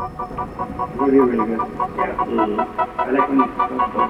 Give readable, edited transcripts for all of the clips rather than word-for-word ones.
Really, really good. Yeah. I like when it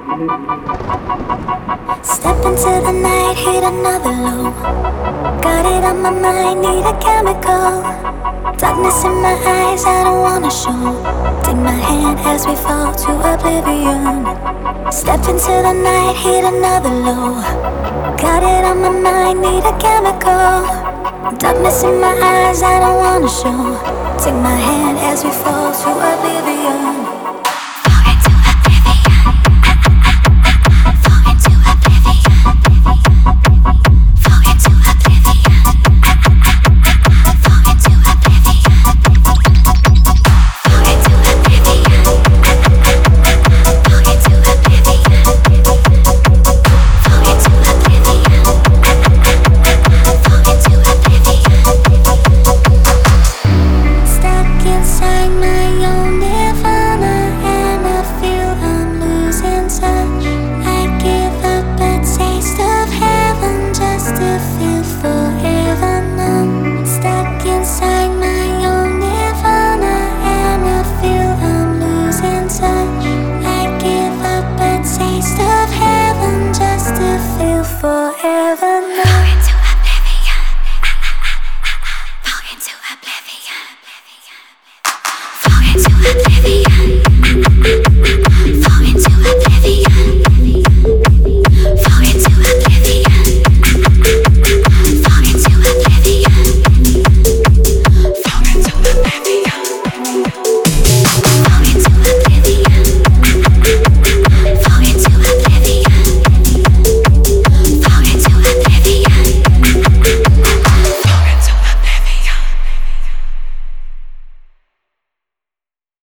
Step into the night, hit another low. Got it on my mind, need a chemical. Darkness in my eyes, I don't wanna show. Take my hand as we fall to oblivion. Step into the night, hit another low. Got it on my mind, need a chemical. Darkness in my eyes, I don't wanna show. Take my hand as we fall to oblivion. Fall into oblivion. Fall into oblivion. Fall into oblivion. Fall into oblivion. Fall into oblivion. Fall into oblivion. Fall into oblivion. Fall into oblivion. Stuck inside my own nirvana, and I feel I'm losing touch. I give up a taste of heaven just to feel forever numb. Stuck inside my own nirvana, and I feel I'm losing touch. I give up a taste of heaven just to feel forever numb. Fall into oblivion. Fall into oblivion. Fall into oblivion.